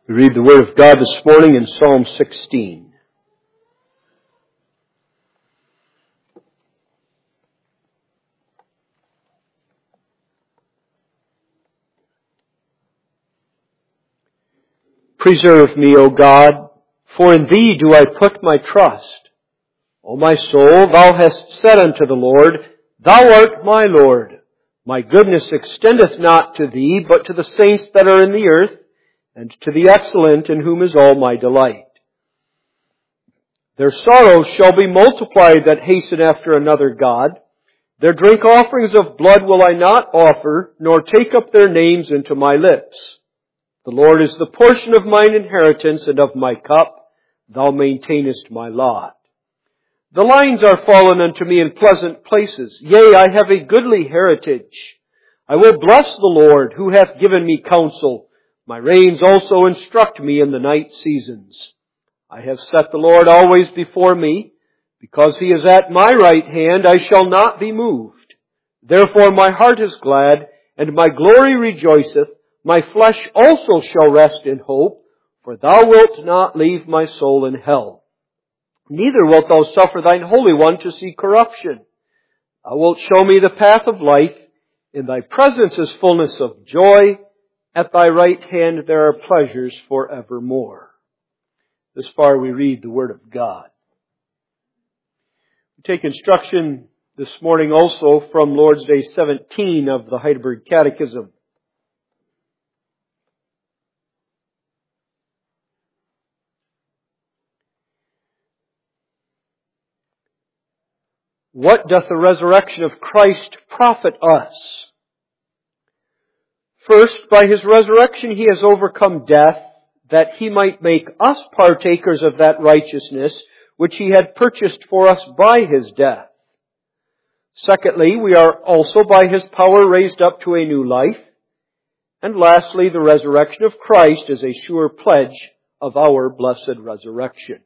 We read the Word of God this morning in Psalm 16. Preserve me, O God, for in Thee do I put my trust. O my soul, Thou hast said unto the Lord, Thou art my Lord. My goodness extendeth not to Thee, but to the saints that are in the earth, and to the excellent in whom is all my delight. Their sorrows shall be multiplied that hasten after another God. Their drink offerings of blood will I not offer, nor take up their names into my lips. The Lord is the portion of mine inheritance and of my cup. Thou maintainest my lot. The lines are fallen unto me in pleasant places. Yea, I have a goodly heritage. I will bless the Lord, who hath given me counsel. My reins also instruct me in the night seasons. I have set the Lord always before me. Because He is at my right hand, I shall not be moved. Therefore my heart is glad, and my glory rejoiceth. My flesh also shall rest in hope, for Thou wilt not leave my soul in hell. Neither wilt Thou suffer Thine Holy One to see corruption. Thou wilt show me the path of life. In Thy presence is fullness of joy. At Thy right hand there are pleasures forevermore. This far we read the Word of God. We take instruction this morning also from Lord's Day 17 of the Heidelberg Catechism. What doth the resurrection of Christ profit us? First, by His resurrection He has overcome death, that He might make us partakers of that righteousness which He had purchased for us by His death. Secondly, we are also by His power raised up to a new life. And lastly, the resurrection of Christ is a sure pledge of our blessed resurrection.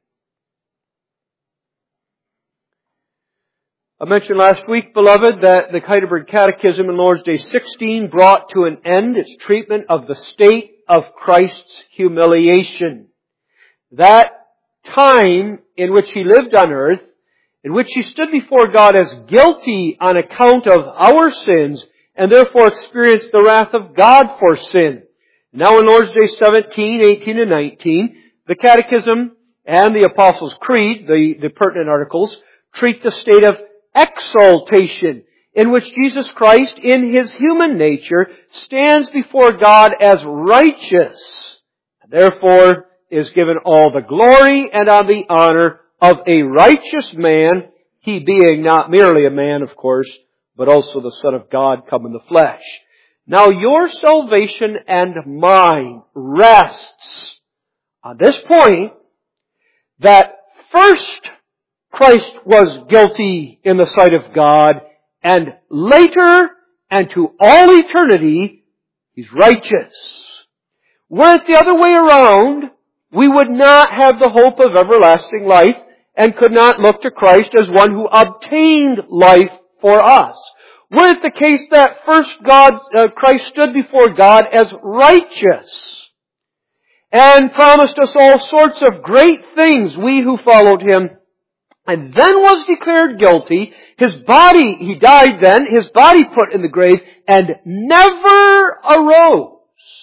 I mentioned last week, beloved, that the Heidelberg Catechism in Lord's Day 16 brought to an end its treatment of the state of Christ's humiliation. That time in which He lived on earth, in which He stood before God as guilty on account of our sins, and therefore experienced the wrath of God for sin. Now in Lord's Day 17, 18, and 19, the Catechism and the Apostles' Creed, the pertinent articles, treat the state of exaltation, in which Jesus Christ, in His human nature, stands before God as righteous, and therefore is given all the glory and all the honor of a righteous man, He being not merely a man, of course, but also the Son of God come in the flesh. Now your salvation and mine rests on this point, that first Christ was guilty in the sight of God, and later and to all eternity, He's righteous. Were it the other way around, we would not have the hope of everlasting life and could not look to Christ as one who obtained life for us. Were it the case that first Christ stood before God as righteous and promised us all sorts of great things, we who followed Him, and then was declared guilty, His body, He died then, His body put in the grave, and never arose.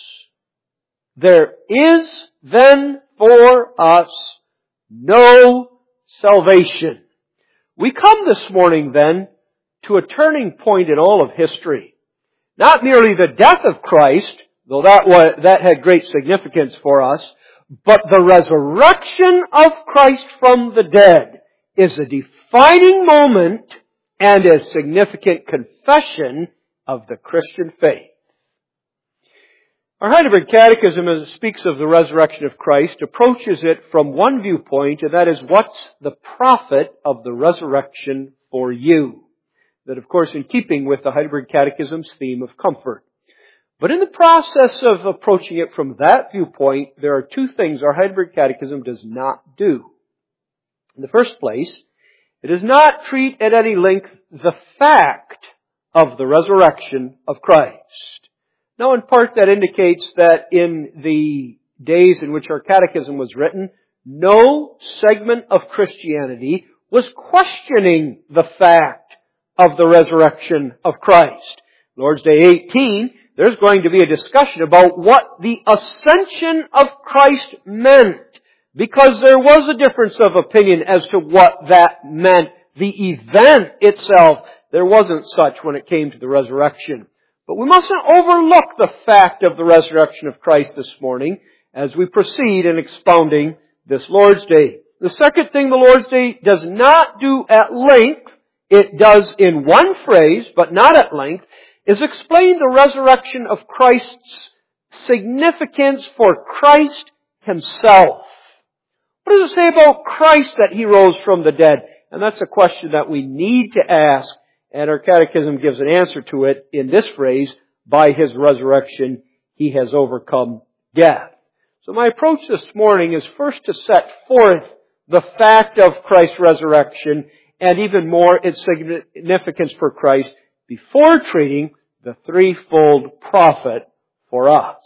There is then for us no salvation. We come this morning then to a turning point in all of history. Not merely the death of Christ, though that had great significance for us, but the resurrection of Christ from the dead is a defining moment and a significant confession of the Christian faith. Our Heidelberg Catechism, as it speaks of the resurrection of Christ, approaches it from one viewpoint, and that is, what's the profit of the resurrection for you? That, of course, in keeping with the Heidelberg Catechism's theme of comfort. But in the process of approaching it from that viewpoint, there are two things our Heidelberg Catechism does not do. In the first place, it does not treat at any length the fact of the resurrection of Christ. Now, in part, that indicates that in the days in which our catechism was written, no segment of Christianity was questioning the fact of the resurrection of Christ. Lord's Day 18, there's going to be a discussion about what the ascension of Christ meant, because there was a difference of opinion as to what that meant. The event itself, there wasn't such when it came to the resurrection. But we mustn't overlook the fact of the resurrection of Christ this morning as we proceed in expounding this Lord's Day. The second thing the Lord's Day does not do at length, it does in one phrase, but not at length, is explain the resurrection of Christ's significance for Christ Himself. What does it say about Christ that He rose from the dead? And that's a question that we need to ask, and our catechism gives an answer to it in this phrase, by His resurrection He has overcome death. So my approach this morning is first to set forth the fact of Christ's resurrection, and even more its significance for Christ, before treating the threefold prophet for us.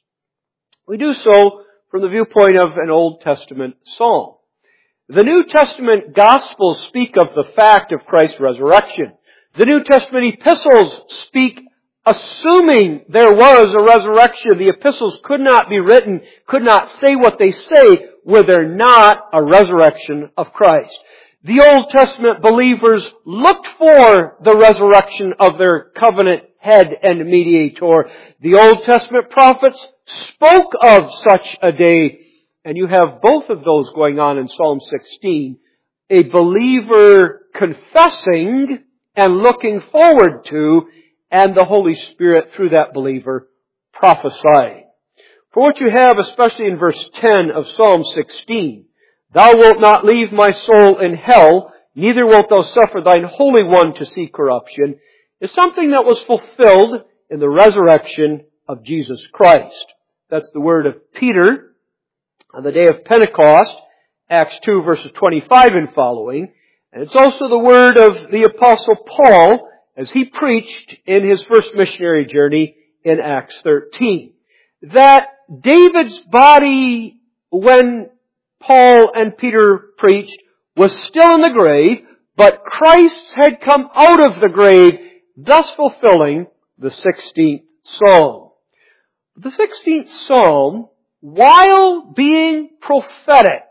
We do so from the viewpoint of an Old Testament psalm. The New Testament Gospels speak of the fact of Christ's resurrection. The New Testament epistles speak assuming there was a resurrection. The epistles could not be written, could not say what they say, were there not a resurrection of Christ. The Old Testament believers looked for the resurrection of their covenant head and mediator. The Old Testament prophets spoke of such a day. And you have both of those going on in Psalm 16. A believer confessing and looking forward to, and the Holy Spirit through that believer prophesying. For what you have, especially in verse 10 of Psalm 16, Thou wilt not leave my soul in hell, neither wilt thou suffer thine Holy One to see corruption, is something that was fulfilled in the resurrection of Jesus Christ. That's the word of Peter on the day of Pentecost, Acts 2 verses 25 and following. And it's also the word of the Apostle Paul as he preached in his first missionary journey in Acts 13. That David's body, when Paul and Peter preached, was still in the grave, but Christ had come out of the grave, thus fulfilling the 16th Psalm. The 16th Psalm, while being prophetic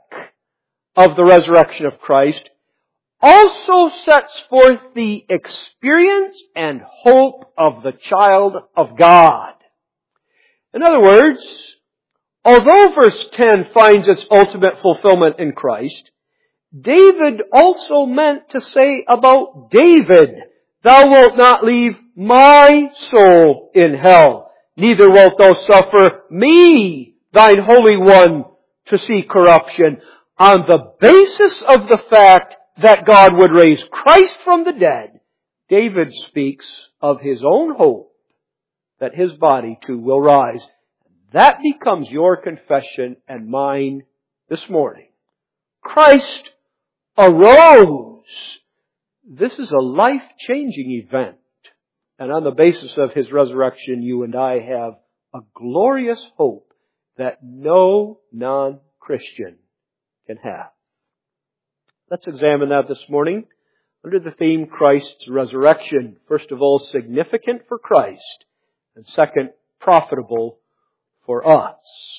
of the resurrection of Christ, also sets forth the experience and hope of the child of God. In other words, although verse 10 finds its ultimate fulfillment in Christ, David also meant to say about David, Thou wilt not leave my soul in hell, neither wilt thou suffer me, thine Holy One, to see corruption. On the basis of the fact that God would raise Christ from the dead, David speaks of his own hope that his body too will rise. That becomes your confession and mine this morning. Christ arose. This is a life-changing event. And on the basis of His resurrection, you and I have a glorious hope that no non-Christian can have. Let's examine that this morning under the theme Christ's resurrection. First of all, significant for Christ, and second, profitable for us.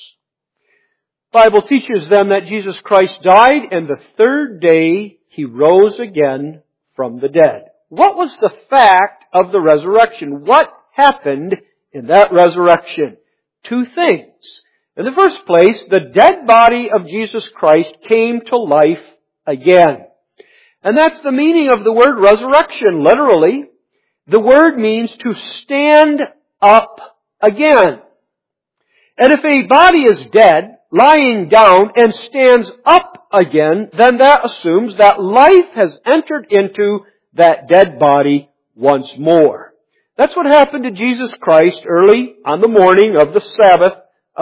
The Bible teaches them that Jesus Christ died, and the third day He rose again from the dead. What was the fact of the resurrection? What happened in that resurrection? Two things. In the first place, the dead body of Jesus Christ came to life again. And that's the meaning of the word resurrection, literally. The word means to stand up again. And if a body is dead, lying down, and stands up again, then that assumes that life has entered into that dead body once more. That's what happened to Jesus Christ early on the morning of the Sabbath,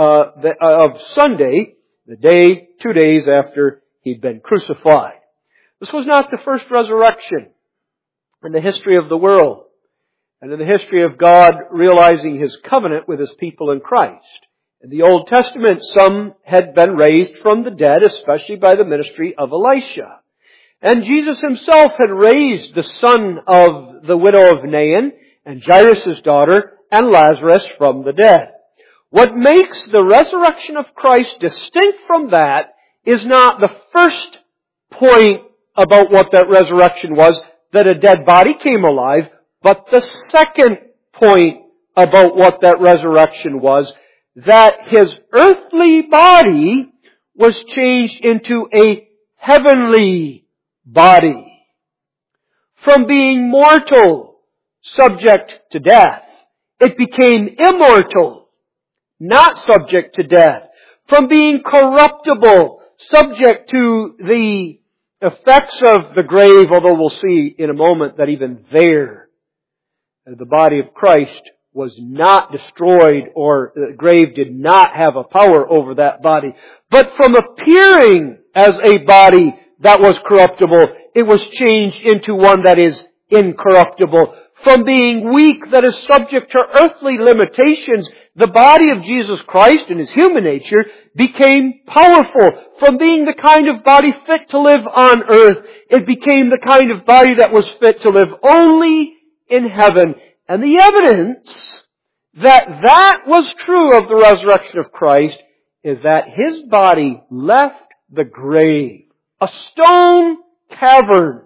of Sunday, the day, 2 days after He'd been crucified. This was not the first resurrection in the history of the world, and in the history of God realizing His covenant with His people in Christ. In the Old Testament, some had been raised from the dead, especially by the ministry of Elisha. And Jesus himself had raised the son of the widow of Nain and Jairus' daughter and Lazarus from the dead. What makes the resurrection of Christ distinct from that is not the first point about what that resurrection was, that a dead body came alive, but the second point about what that resurrection was, that His earthly body was changed into a heavenly body. From being mortal, subject to death, it became immortal, not subject to death. From being corruptible, subject to the effects of the grave, although we'll see in a moment that even there, the body of Christ was not destroyed, or the grave did not have a power over that body. But from appearing as a body that was corruptible, it was changed into one that is incorruptible. From being weak, that is subject to earthly limitations, the body of Jesus Christ in His human nature became powerful. From being the kind of body fit to live on earth, it became the kind of body that was fit to live only in heaven. And the evidence that that was true of the resurrection of Christ is that His body left the grave, a stone cavern,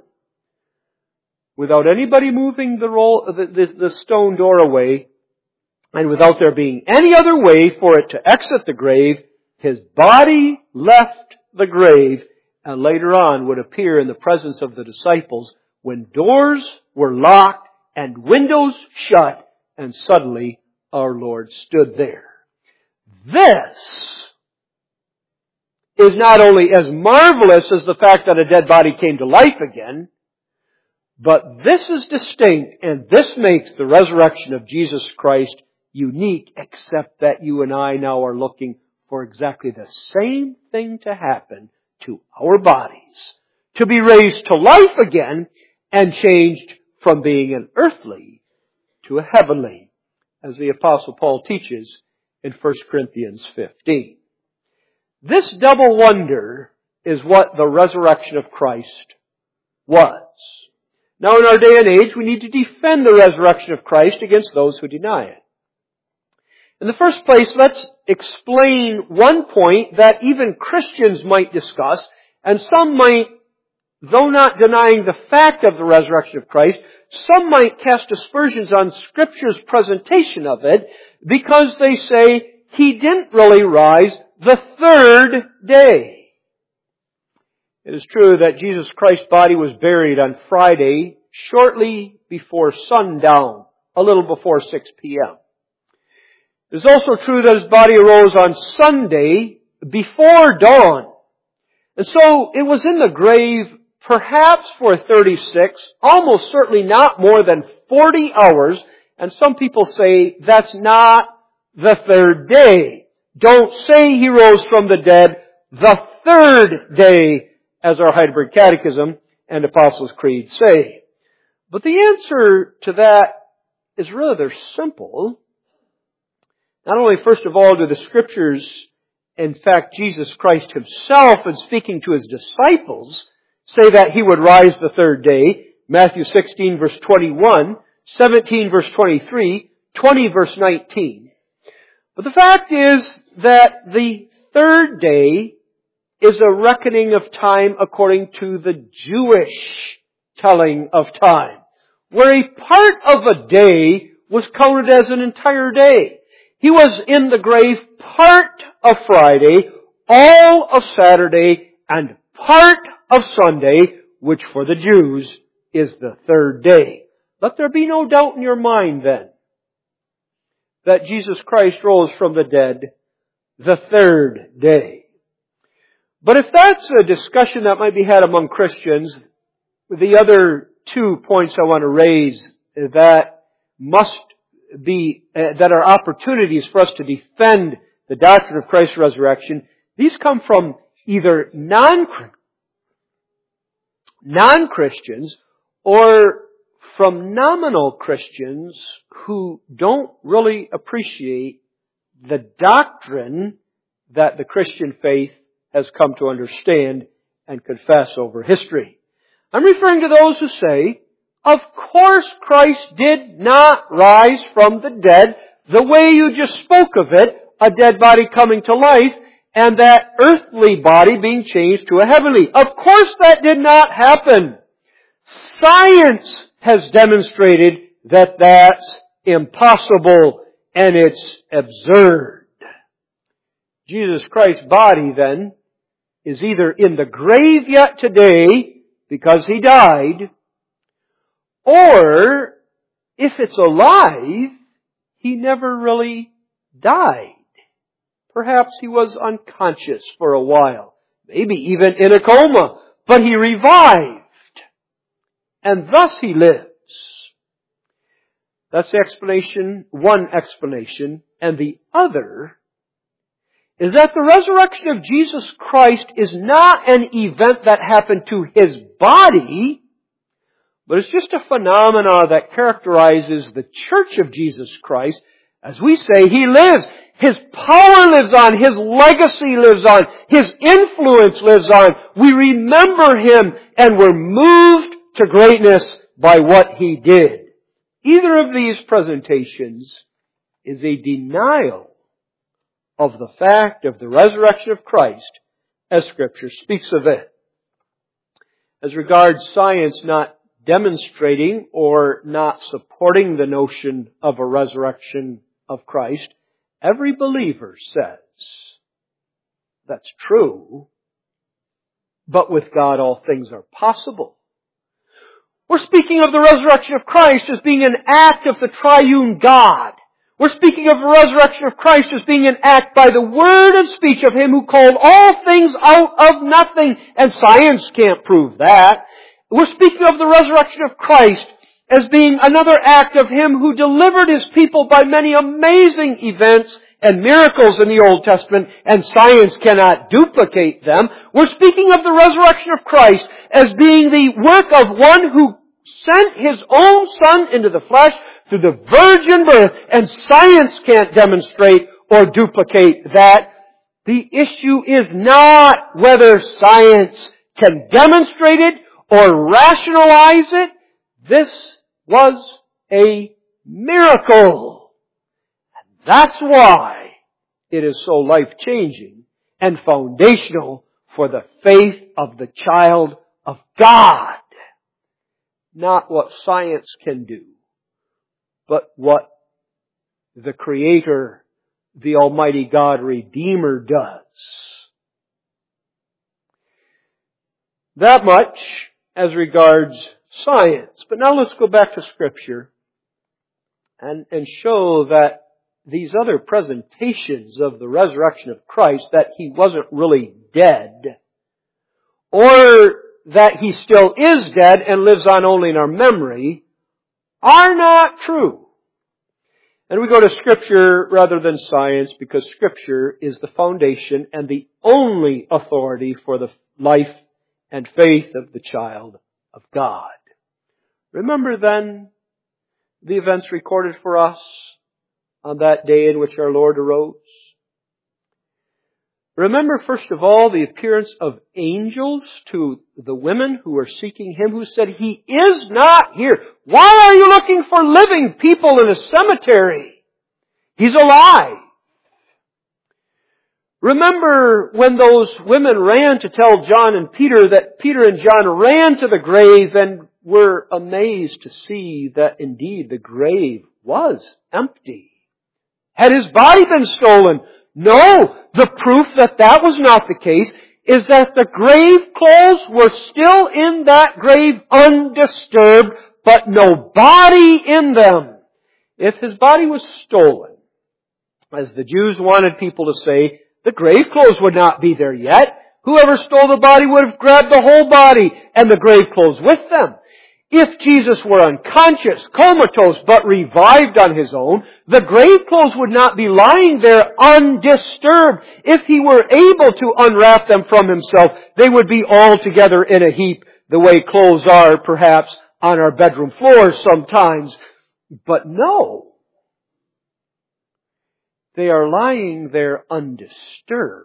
without anybody moving the stone door away, and without there being any other way for it to exit the grave. His body left the grave, and later on would appear in the presence of the disciples when doors were locked and windows shut, and suddenly our Lord stood there. This is not only as marvelous as the fact that a dead body came to life again, but this is distinct, and this makes the resurrection of Jesus Christ unique, except that you and I now are looking for exactly the same thing to happen to our bodies, to be raised to life again and changed from being an earthly to a heavenly, as the Apostle Paul teaches in 1 Corinthians 15. This double wonder is what the resurrection of Christ was. Now, in our day and age, we need to defend the resurrection of Christ against those who deny it. In the first place, let's explain one point that even Christians might discuss, and some might, though not denying the fact of the resurrection of Christ, some might cast aspersions on Scripture's presentation of it because they say He didn't really rise the third day. It is true that Jesus Christ's body was buried on Friday shortly before sundown, a little before 6 p.m. It is also true that His body arose on Sunday before dawn. And so it was in the grave perhaps for 36, almost certainly not more than 40 hours. And some people say that's not the third day. Don't say He rose from the dead the third day, as our Heidelberg Catechism and Apostles' Creed say. But the answer to that is rather simple. Not only, first of all, do the Scriptures, in fact, Jesus Christ Himself, in speaking to His disciples, say that He would rise the third day. Matthew 16 verse 21, 17 verse 23, 20 verse 19. But the fact is that the third day is a reckoning of time according to the Jewish telling of time, where a part of a day was counted as an entire day. He was in the grave part of Friday, all of Saturday, and part of Sunday, which for the Jews is the third day. Let there be no doubt in your mind then that Jesus Christ rose from the dead the third day. But if that's a discussion that might be had among Christians, the other 2 points I want to raise that are opportunities for us to defend the doctrine of Christ's resurrection, these come from either non-Christians or from nominal Christians who don't really appreciate the doctrine that the Christian faith has come to understand and confess over history. I'm referring to those who say, of course Christ did not rise from the dead the way you just spoke of it, a dead body coming to life, and that earthly body being changed to a heavenly. Of course that did not happen. Science has demonstrated that that's impossible and it's absurd. Jesus Christ's body then is either in the grave yet today because He died, or if it's alive, He never really died. Perhaps He was unconscious for a while, maybe even in a coma, but He revived, and thus He lives. That's the explanation, one explanation, and the other is that the resurrection of Jesus Christ is not an event that happened to His body, but it's just a phenomena that characterizes the Church of Jesus Christ. As we say, He lives. His power lives on. His legacy lives on. His influence lives on. We remember Him and we're moved to greatness by what He did. Either of these presentations is a denial of the fact of the resurrection of Christ as Scripture speaks of it. As regards science not demonstrating or not supporting the notion of a resurrection of Christ, every believer says that's true, but with God all things are possible. We're speaking of the resurrection of Christ as being an act of the triune God. We're speaking of the resurrection of Christ as being an act by the word and speech of Him who called all things out of nothing, and science can't prove that. We're speaking of the resurrection of Christ as being another act of Him who delivered His people by many amazing events and miracles in the Old Testament, and science cannot duplicate them. We're speaking of the resurrection of Christ as being the work of one who sent His own Son into the flesh through the virgin birth, and science can't demonstrate or duplicate that. The issue is not whether science can demonstrate it or rationalize it. This was a miracle. And that's why it is so life-changing and foundational for the faith of the child of God. Not what science can do, but what the Creator, the Almighty God Redeemer does. That much as regards science. But now let's go back to Scripture and show that these other presentations of the resurrection of Christ, that He wasn't really dead, or that He still is dead and lives on only in our memory, are not true. And we go to Scripture rather than science because Scripture is the foundation and the only authority for the life and faith of the child of God. Remember then the events recorded for us on that day in which our Lord arose. Remember, first of all, the appearance of angels to the women who were seeking Him, who said, He is not here. Why are you looking for living people in a cemetery? He's alive. Remember when those women ran to tell John and Peter that Peter and John ran to the grave and were amazed to see that indeed the grave was empty. Had His body been stolen? No, the proof that that was not the case is that the grave clothes were still in that grave undisturbed, but no body in them. If His body was stolen, as the Jews wanted people to say, the grave clothes would not be there yet. Whoever stole the body would have grabbed the whole body and the grave clothes with them. If Jesus were unconscious, comatose, but revived on His own, the grave clothes would not be lying there undisturbed. If He were able to unwrap them from Himself, they would be all together in a heap, the way clothes are perhaps on our bedroom floors sometimes. But no. They are lying there undisturbed.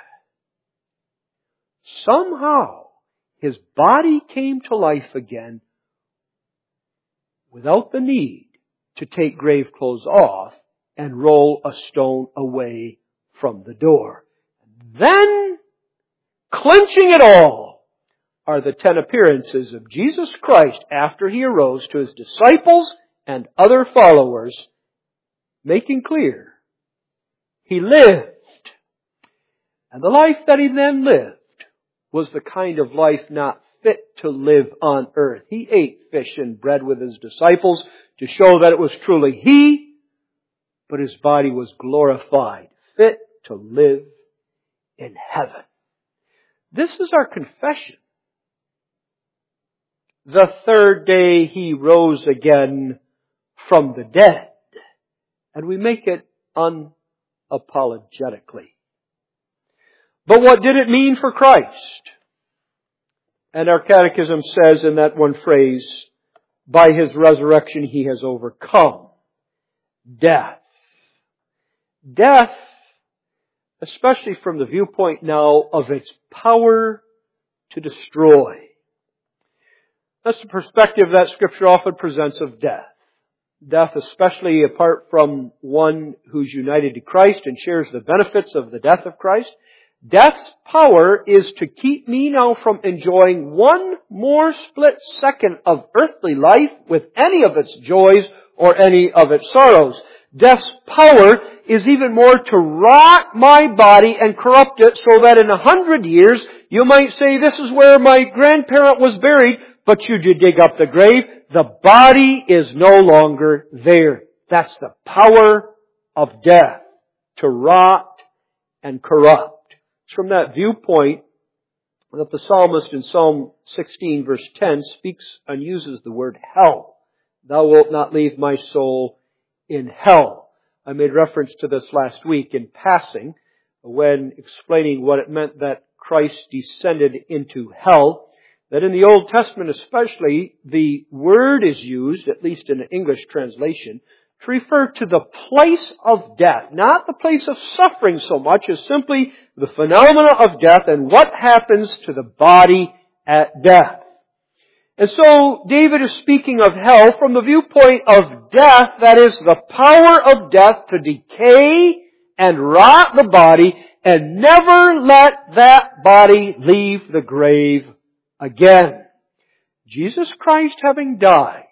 Somehow, His body came to life again without the need to take grave clothes off and roll a stone away from the door. Then, clinching it all, are the 10 appearances of Jesus Christ after He arose to His disciples and other followers, making clear He lived. And the life that He then lived was the kind of life not fit to live on earth. He ate fish and bread with His disciples to show that it was truly He, but His body was glorified, fit to live in heaven. This is our confession. The third day He rose again from the dead. And we make it unapologetically. But what did it mean for Christ? And our catechism says in that one phrase, by His resurrection He has overcome death. Death, especially from the viewpoint now of its power to destroy. That's the perspective that Scripture often presents of death. Death, especially apart from one who's united to Christ and shares the benefits of the death of Christ. Death's power is to keep me now from enjoying one more split second of earthly life with any of its joys or any of its sorrows. Death's power is even more to rot my body and corrupt it so that in 100 years you might say, this is where my grandparent was buried, but you did dig up the grave. The body is no longer there. That's the power of death, to rot and corrupt. It's from that viewpoint that the psalmist in Psalm 16 verse 10 speaks and uses the word hell. Thou wilt not leave my soul in hell. I made reference to this last week in passing when explaining what it meant that Christ descended into hell. That in the Old Testament especially, the word is used, at least in an English translation, to refer to the place of death. Not the place of suffering so much as simply the phenomena of death and what happens to the body at death. And so David is speaking of hell from the viewpoint of death, that is the power of death to decay and rot the body and never let that body leave the grave again. Jesus Christ, having died,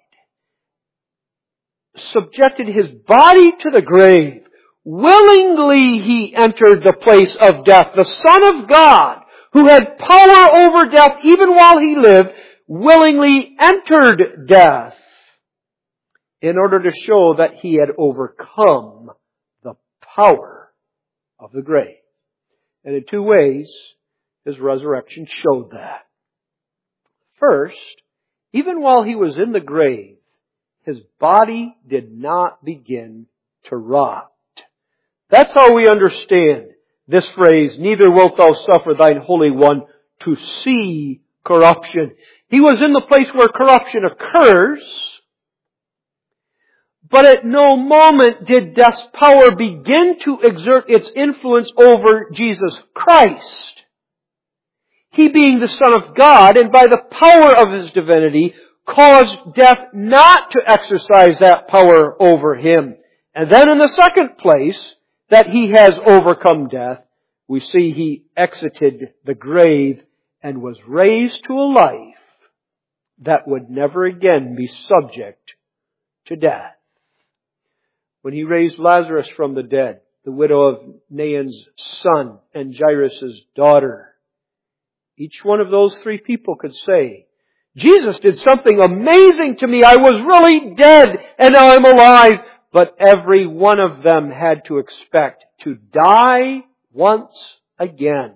subjected His body to the grave. Willingly He entered the place of death. The Son of God, who had power over death even while He lived, willingly entered death in order to show that He had overcome the power of the grave. And in two ways, His resurrection showed that. First, even while He was in the grave, His body did not begin to rot. That's how we understand this phrase, neither wilt thou suffer thine Holy One to see corruption. He was in the place where corruption occurs, but at no moment did death's power begin to exert its influence over Jesus Christ. He being the Son of God, and by the power of His divinity, caused death not to exercise that power over Him. And then in the second place, that He has overcome death, we see He exited the grave and was raised to a life that would never again be subject to death. When He raised Lazarus from the dead, the widow of Nain's son and Jairus' daughter, each one of those three people could say, Jesus did something amazing to me. I was really dead and now I'm alive. But every one of them had to expect to die once again.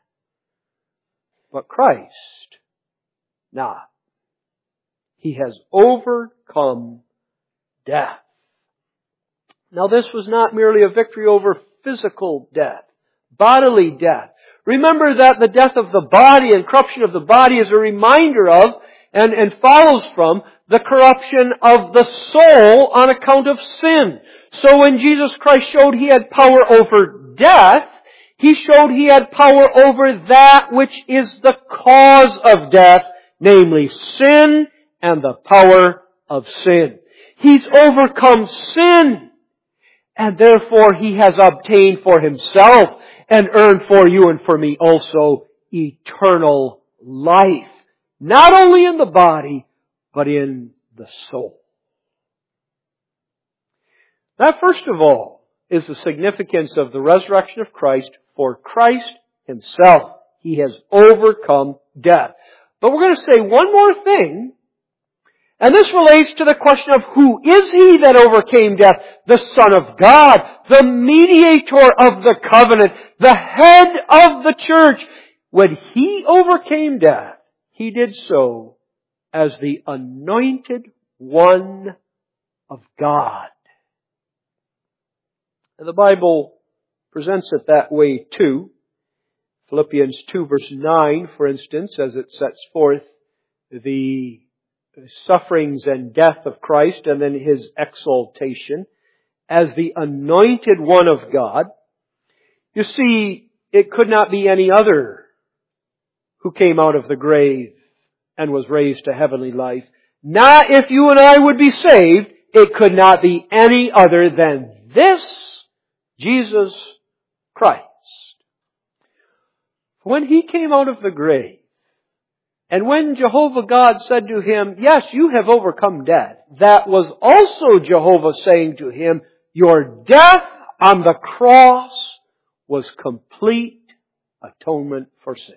But Christ, not. He has overcome death. Now this was not merely a victory over physical death, bodily death. Remember that the death of the body and corruption of the body is a reminder of and follows from the corruption of the soul on account of sin. So when Jesus Christ showed He had power over death, He showed He had power over that which is the cause of death, namely sin and the power of sin. He's overcome sin, and therefore He has obtained for Himself and earned for you and for me also eternal life. Not only in the body, but in the soul. That, first of all, is the significance of the resurrection of Christ for Christ Himself. He has overcome death. But we're going to say one more thing, and this relates to the question of who is He that overcame death? The Son of God, the mediator of the covenant, the head of the church. When He overcame death, He did so as the anointed one of God. And the Bible presents it that way too. Philippians 2 verse 9, for instance, as it sets forth the sufferings and death of Christ and then His exaltation as the anointed one of God. You see, it could not be any other who came out of the grave and was raised to heavenly life. Not if you and I would be saved, it could not be any other than this Jesus Christ. When He came out of the grave, and when Jehovah God said to Him, yes, you have overcome death, that was also Jehovah saying to Him, your death on the cross was complete atonement for sin.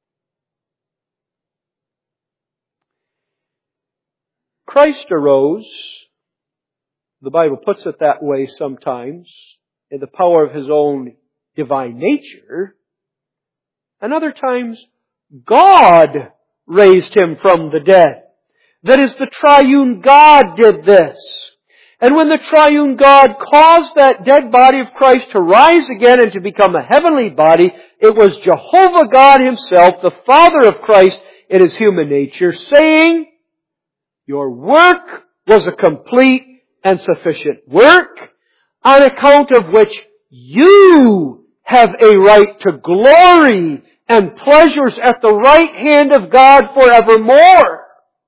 Christ arose, the Bible puts it that way sometimes, in the power of His own divine nature, and other times God raised Him from the dead. That is, the triune God did this. And when the triune God caused that dead body of Christ to rise again and to become a heavenly body, it was Jehovah God Himself, the Father of Christ in His human nature, saying, your work was a complete and sufficient work, on account of which you have a right to glory and pleasures at the right hand of God forevermore.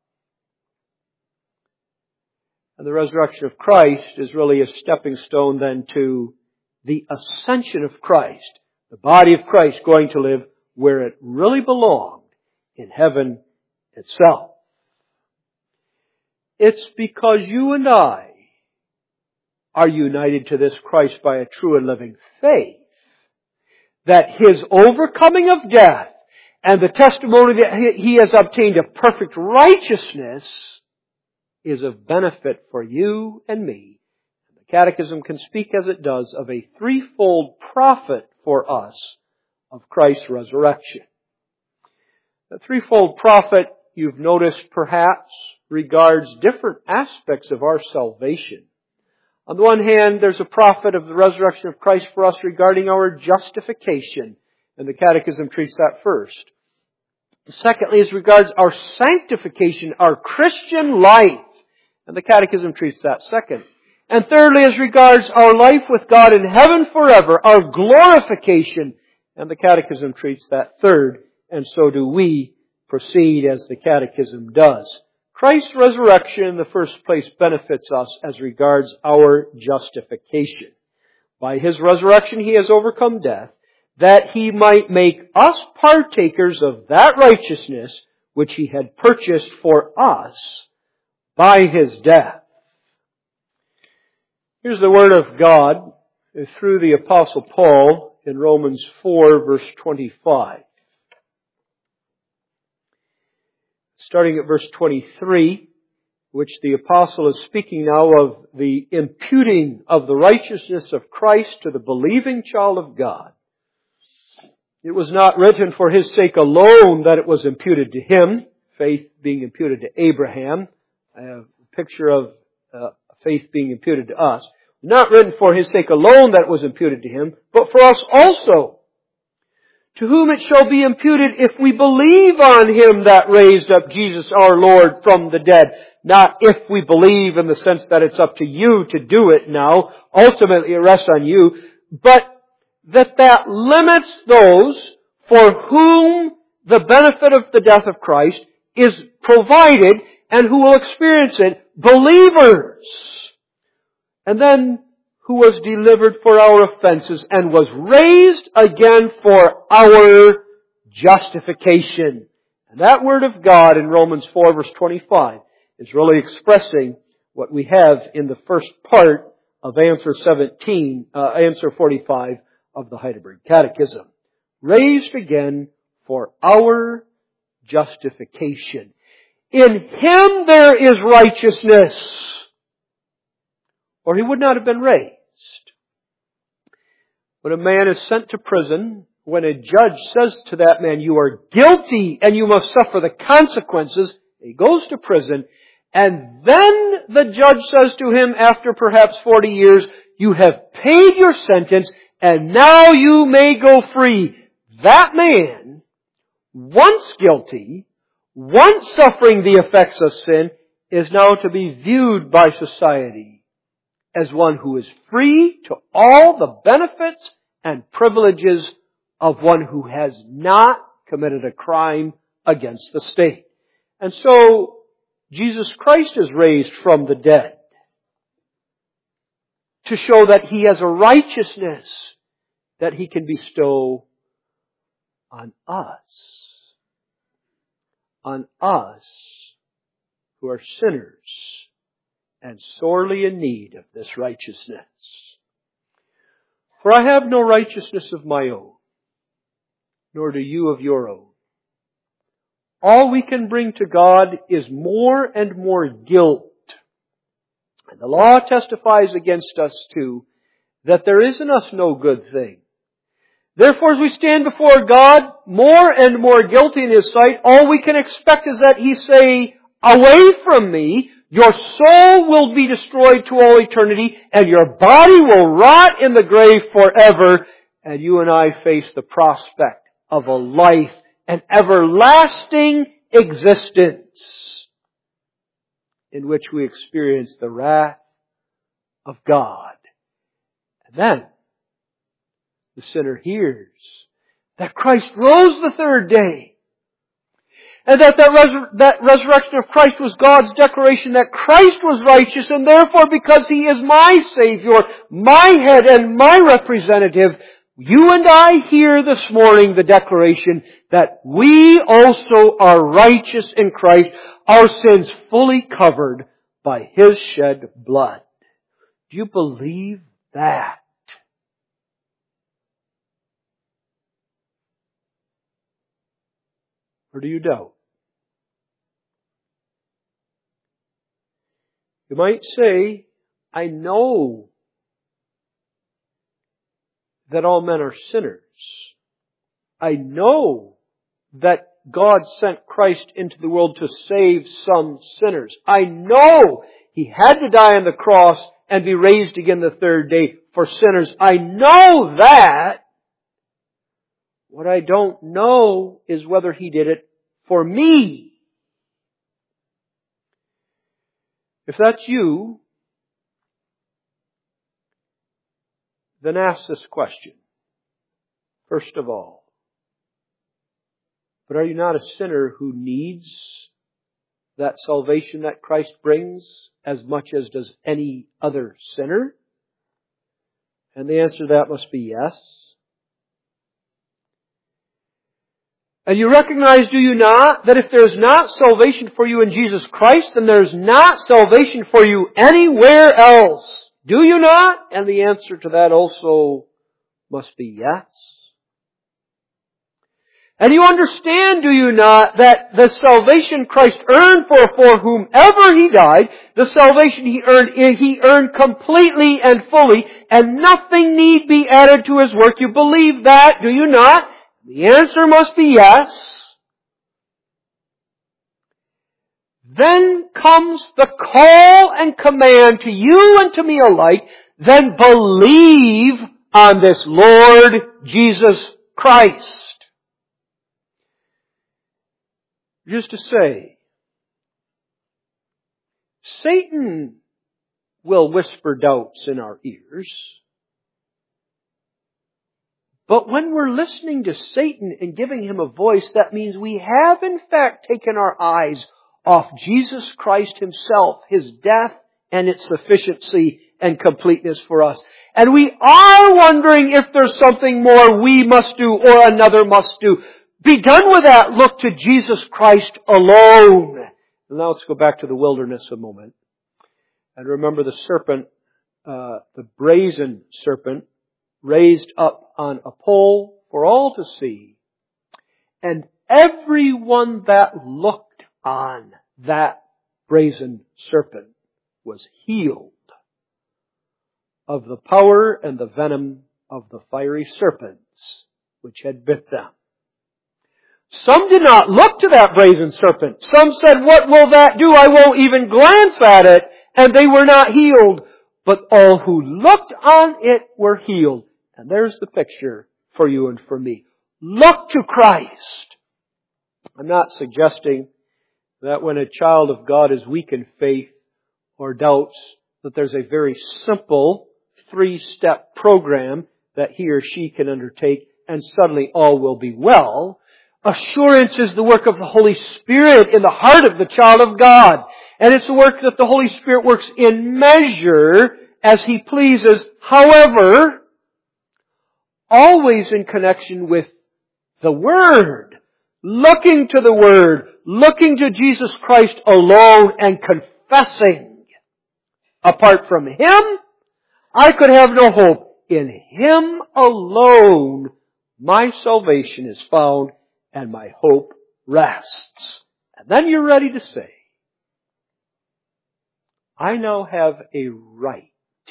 And the resurrection of Christ is really a stepping stone then to the ascension of Christ, the body of Christ going to live where it really belonged, in heaven itself. It's because you and I are united to this Christ by a true and living faith that His overcoming of death and the testimony that He has obtained a perfect righteousness is of benefit for you and me. The Catechism can speak as it does of a threefold profit for us of Christ's resurrection. The threefold profit, you've noticed perhaps, regards different aspects of our salvation. On the one hand, there's a profit of the resurrection of Christ for us regarding our justification, and the Catechism treats that first. Secondly, as regards our sanctification, our Christian life, and the Catechism treats that second. And thirdly, as regards our life with God in heaven forever, our glorification, and the Catechism treats that third, and so do we proceed as the Catechism does. Christ's resurrection in the first place benefits us as regards our justification. By His resurrection He has overcome death, that He might make us partakers of that righteousness which He had purchased for us by His death. Here's the Word of God through the Apostle Paul in Romans 4 verse 25. Starting at verse 23, which the apostle is speaking now of the imputing of the righteousness of Christ to the believing child of God. It was not written for his sake alone that it was imputed to him, faith being imputed to Abraham, a picture of faith being imputed to us. Not written for his sake alone that it was imputed to him, but for us also, to whom it shall be imputed if we believe on Him that raised up Jesus our Lord from the dead. Not if we believe in the sense that it's up to you to do it now. Ultimately it rests on you. But that limits those for whom the benefit of the death of Christ is provided and who will experience it. Believers. And then who was delivered for our offenses and was raised again for our justification. And that word of God in Romans 4 verse 25 is really expressing what we have in the first part of answer 45 of the Heidelberg Catechism. Raised again for our justification. In Him there is righteousness, or He would not have been raised. When a man is sent to prison, when a judge says to that man, you are guilty and you must suffer the consequences, he goes to prison, and then the judge says to him after perhaps 40 years, you have paid your sentence and now you may go free. That man, once guilty, once suffering the effects of sin, is now to be viewed by society as one who is free to all the benefits and privileges of one who has not committed a crime against the state. And so, Jesus Christ is raised from the dead to show that He has a righteousness that He can bestow on us who are sinners and sorely in need of this righteousness. For I have no righteousness of my own, nor do you of your own. All we can bring to God is more and more guilt. And the law testifies against us too, that there is in us no good thing. Therefore, as we stand before God, more and more guilty in His sight, all we can expect is that He say, away from me, your soul will be destroyed to all eternity, and your body will rot in the grave forever, and you and I face the prospect of a life, an everlasting existence, in which we experience the wrath of God. And then, the sinner hears that Christ rose the third day, and that resurrection of Christ was God's declaration that Christ was righteous, and therefore because He is my Savior, my head and my representative, you and I hear this morning the declaration that we also are righteous in Christ, our sins fully covered by His shed blood. Do you believe that? Or do you doubt? You might say, I know that all men are sinners. I know that God sent Christ into the world to save some sinners. I know He had to die on the cross and be raised again the third day for sinners. I know that. What I don't know is whether He did it for me. If that's you, then ask this question. First of all, but are you not a sinner who needs that salvation that Christ brings as much as does any other sinner? And the answer to that must be yes. And you recognize, do you not, that if there's not salvation for you in Jesus Christ, then there's not salvation for you anywhere else? Do you not? And the answer to that also must be yes. And you understand, do you not, that the salvation Christ earned for whomever He died, the salvation He earned completely and fully, and nothing need be added to His work. You believe that, do you not? The answer must be yes. Then comes the call and command to you and to me alike, then believe on this Lord Jesus Christ. Just to say, Satan will whisper doubts in our ears. But when we're listening to Satan and giving him a voice, that means we have in fact taken our eyes off Jesus Christ Himself, His death and its sufficiency and completeness for us. And we are wondering if there's something more we must do or another must do. Be done with that. Look to Jesus Christ alone. And now let's go back to the wilderness a moment. And remember the serpent, the brazen serpent, raised up on a pole for all to see. And everyone that looked on that brazen serpent was healed of the power and the venom of the fiery serpents which had bit them. Some did not look to that brazen serpent. Some said, "What will that do? I won't even glance at it." And they were not healed. But all who looked on it were healed. And there's the picture for you and for me. Look to Christ. I'm not suggesting that when a child of God is weak in faith or doubts, that there's a very simple 3-step program that he or she can undertake and suddenly all will be well. Assurance is the work of the Holy Spirit in the heart of the child of God. And it's the work that the Holy Spirit works in measure as He pleases. However, always in connection with the Word. Looking to the Word. Looking to Jesus Christ alone and confessing. Apart from Him, I could have no hope. In Him alone, my salvation is found and my hope rests. And then you're ready to say, I now have a right.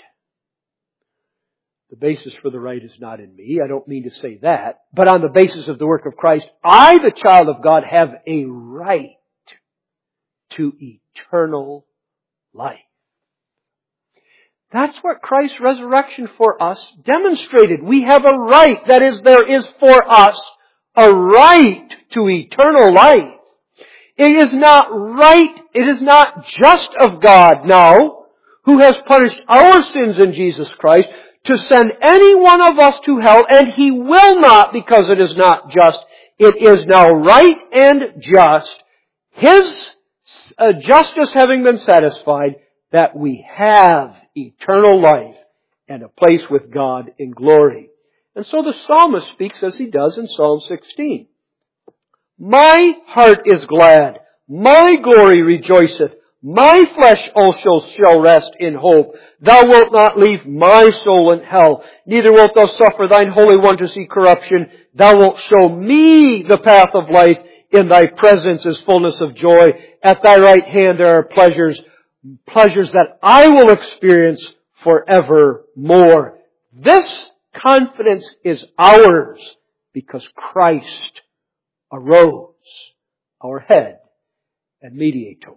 The basis for the right is not in me. I don't mean to say that. But on the basis of the work of Christ, I, the child of God, have a right to eternal life. That's what Christ's resurrection for us demonstrated. We have a right. That is, there is for us a right to eternal life. It is not right, it is not just of God now, who has punished our sins in Jesus Christ, to send any one of us to hell, and He will not, because it is not just. It is now right and just, His justice having been satisfied, that we have eternal life and a place with God in glory. And so the psalmist speaks as he does in Psalm 16. My heart is glad, my glory rejoiceth, my flesh also shall rest in hope. Thou wilt not leave my soul in hell, neither wilt thou suffer thine Holy One to see corruption. Thou wilt show me the path of life. In thy presence is fullness of joy. At thy right hand there are pleasures that I will experience forevermore. This confidence is ours because Christ arose, our head and mediator.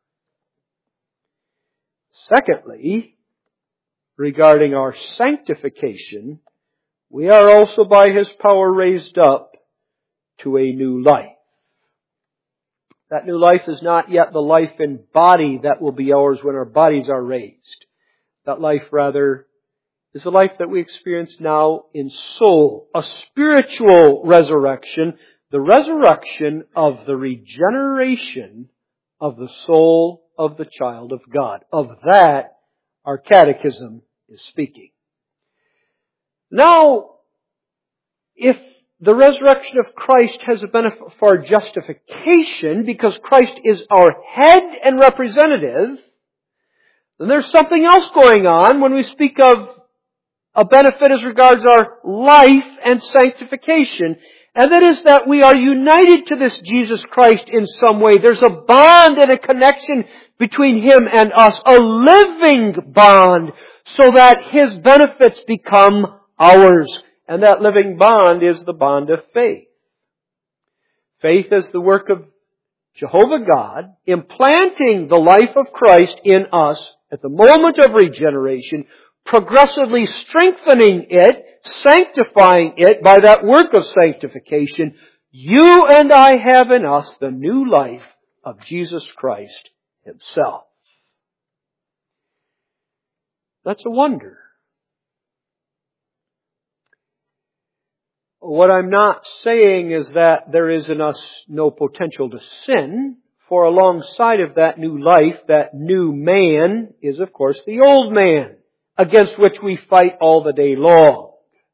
Secondly, regarding our sanctification, we are also by His power raised up to a new life. That new life is not yet the life in body that will be ours when our bodies are raised. That life, rather, is a life that we experience now in soul. A spiritual resurrection, the resurrection of the regeneration of the soul of the child of God. Of that, our catechism is speaking. Now, if the resurrection of Christ has a benefit for justification because Christ is our head and representative, then there's something else going on when we speak of a benefit as regards our life and sanctification. And that is that we are united to this Jesus Christ in some way. There's a bond and a connection between Him and us, a living bond, so that His benefits become ours. And that living bond is the bond of faith. Faith is the work of Jehovah God, implanting the life of Christ in us at the moment of regeneration, progressively strengthening it, sanctifying it by that work of sanctification, you and I have in us the new life of Jesus Christ Himself. That's a wonder. What I'm not saying is that there is in us no potential to sin, for alongside of that new life, that new man is of course the old man, against which we fight all the day long.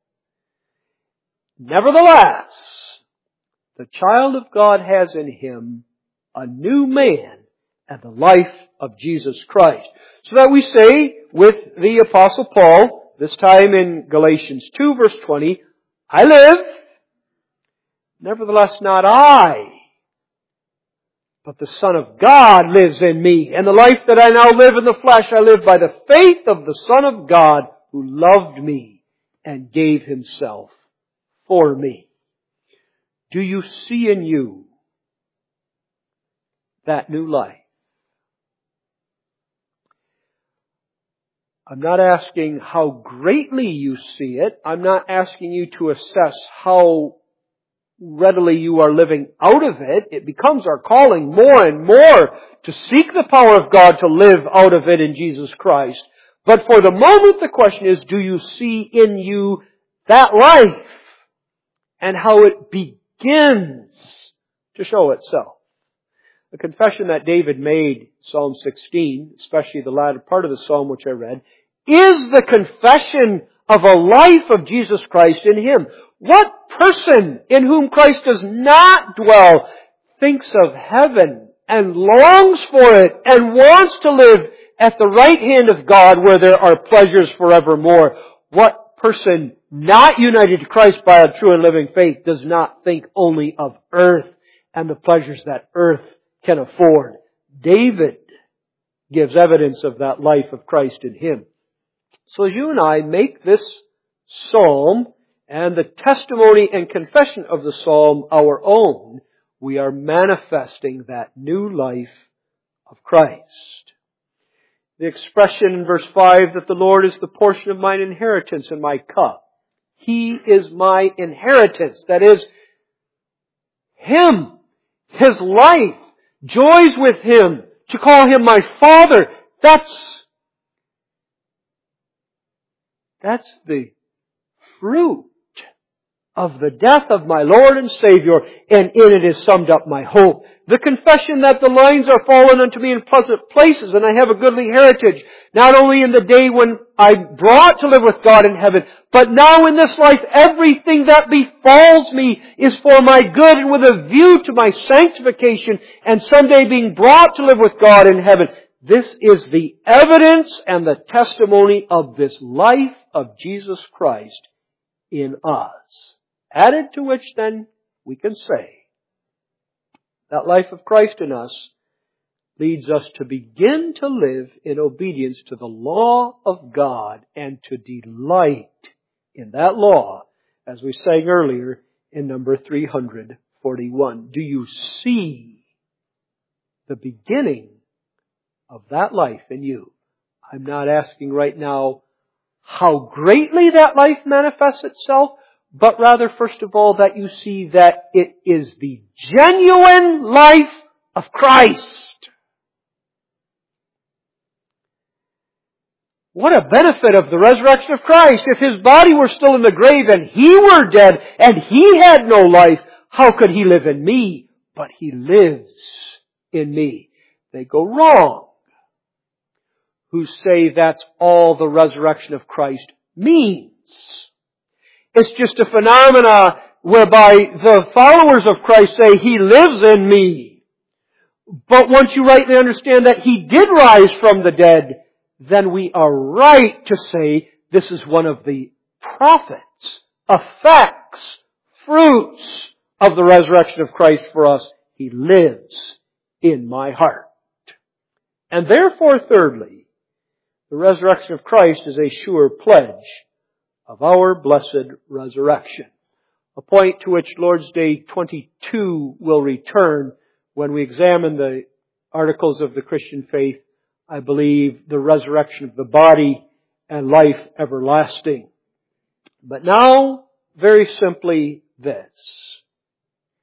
Nevertheless, the child of God has in him a new man and the life of Jesus Christ. So that we say with the Apostle Paul, this time in Galatians 2 verse 20, I live, nevertheless not I, but the Son of God lives in me. And the life that I now live in the flesh, I live by the faith of the Son of God who loved me and gave Himself for me. Do you see in you that new life? I'm not asking how greatly you see it. I'm not asking you to assess how readily you are living out of it. It becomes our calling more and more to seek the power of God to live out of it in Jesus Christ. But for the moment the question is, do you see in you that life and how it begins to show itself? The confession that David made, Psalm 16, especially the latter part of the Psalm which I read, is the confession of a life of Jesus Christ in him. What person in whom Christ does not dwell thinks of heaven and longs for it and wants to live at the right hand of God where there are pleasures forevermore? What person not united to Christ by a true and living faith does not think only of earth and the pleasures that earth can afford? David gives evidence of that life of Christ in him. So as you and I make this psalm and the testimony and confession of the psalm our own, we are manifesting that new life of Christ. The expression in verse 5 that the Lord is the portion of mine inheritance and my cup. He is my inheritance. That is, Him, His life, joys with Him, to call Him my Father. That's the fruit of the death of my Lord and Savior, and in it is summed up my hope. The confession that the lines are fallen unto me in pleasant places, and I have a goodly heritage, not only in the day when I'm brought to live with God in heaven, but now in this life, everything that befalls me is for my good and with a view to my sanctification, and someday being brought to live with God in heaven. This is the evidence and the testimony of this life of Jesus Christ in us. Added to which then we can say that life of Christ in us leads us to begin to live in obedience to the law of God and to delight in that law, as we sang earlier in number 341. Do you see the beginning of that life in you? I'm not asking right now how greatly that life manifests itself, but rather, first of all, that you see that it is the genuine life of Christ. What a benefit of the resurrection of Christ. If His body were still in the grave and He were dead and He had no life, how could He live in me? But He lives in me. They go wrong who say that's all the resurrection of Christ means. It's just a phenomena whereby the followers of Christ say, He lives in me. But once you rightly understand that He did rise from the dead, then we are right to say this is one of the profits, effects, fruits of the resurrection of Christ for us. He lives in my heart. And therefore, thirdly, the resurrection of Christ is a sure pledge of our blessed resurrection. A point to which Lord's Day 22 will return when we examine the articles of the Christian faith, I believe, the resurrection of the body and life everlasting. But now, very simply this.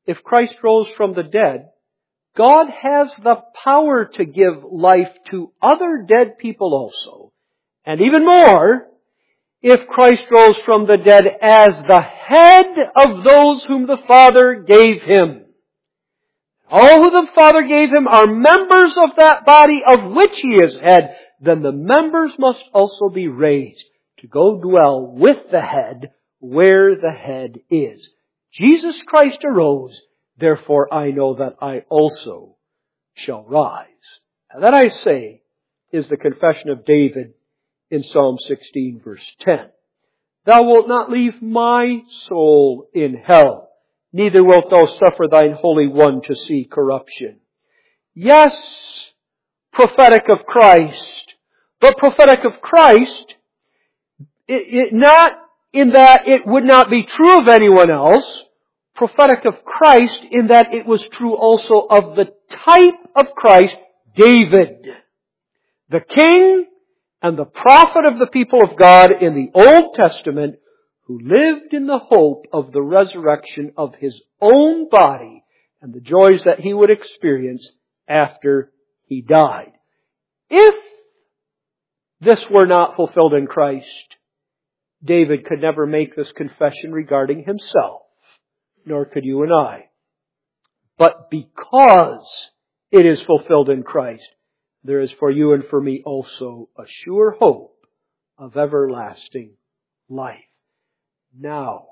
if Christ rose from the dead, God has the power to give life to other dead people also. And even more, if Christ rose from the dead as the head of those whom the Father gave Him. All who the Father gave Him are members of that body of which He is head. Then the members must also be raised to go dwell with the head where the head is. Jesus Christ arose, therefore I know that I also shall rise. And that, I say, is the confession of David in Psalm 16 verse 10. Thou wilt not leave my soul in hell, neither wilt thou suffer thine Holy One to see corruption. Yes, prophetic of Christ, but prophetic of Christ, not in that it would not be true of anyone else, prophetic of Christ in that it was true also of the type of Christ, David, the king and the prophet of the people of God in the Old Testament, who lived in the hope of the resurrection of his own body and the joys that he would experience after he died. If this were not fulfilled in Christ, David could never make this confession regarding himself, nor could you and I. But because it is fulfilled in Christ, there is for you and for me also a sure hope of everlasting life. Now,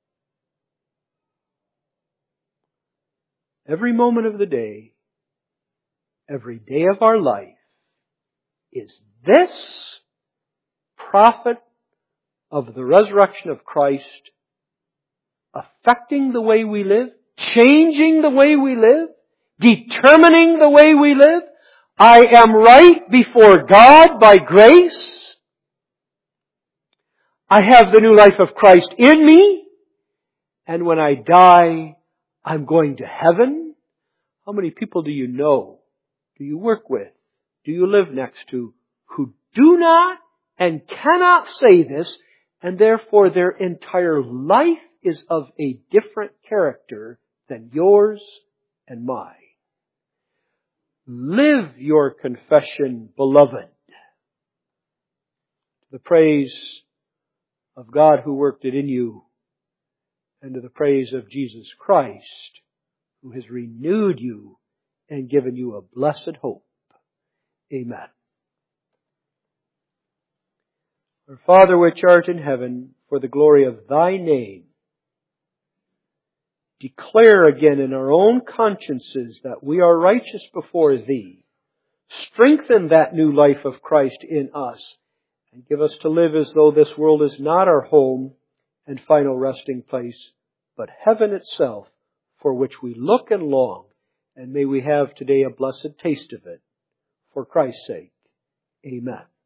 every moment of the day, every day of our life, is this prophet of the resurrection of Christ affecting the way we live, changing the way we live, determining the way we live? I am right before God by grace. I have the new life of Christ in me. And when I die, I'm going to heaven. How many people do you know? Do you work with? Do you live next to? Who do not and cannot say this, and therefore their entire life is of a different character than yours and mine. Live your confession, beloved, to the praise of God who worked it in you, and to the praise of Jesus Christ, who has renewed you and given you a blessed hope. Amen. Our Father which art in heaven, for the glory of Thy name, declare again in our own consciences that we are righteous before Thee. Strengthen that new life of Christ in us, and give us to live as though this world is not our home and final resting place, but heaven itself, for which we look and long, and may we have today a blessed taste of it. For Christ's sake, amen.